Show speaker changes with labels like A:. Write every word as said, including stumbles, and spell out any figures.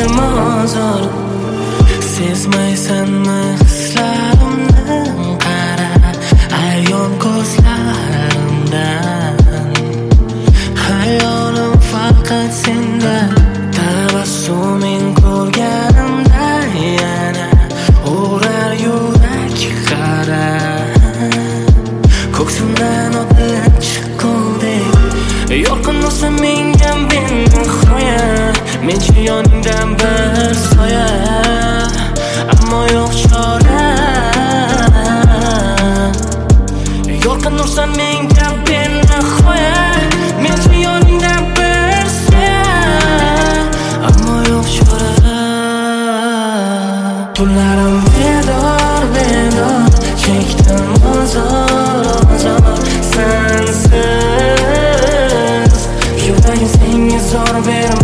A: ko'nglim ozor. Sezmaysanmi hislarimni? Qara ayon ko'zlarimdan. Hayolim faqat senda, tabassuming ko'rganimda yana urar yurak. Qara ko'ksimdan otilib chiqqudek yorqin nursan menga benihoya. Menchi yoningdan bir soya, ammo yo'q chora. Yorqin nursan menga benihoya, menchi yoningdan bir soya, ammo yo'q chora. Tunlarim bedor bedor, chekdim ozor ozor sensiz. Yuragim senga zor berma.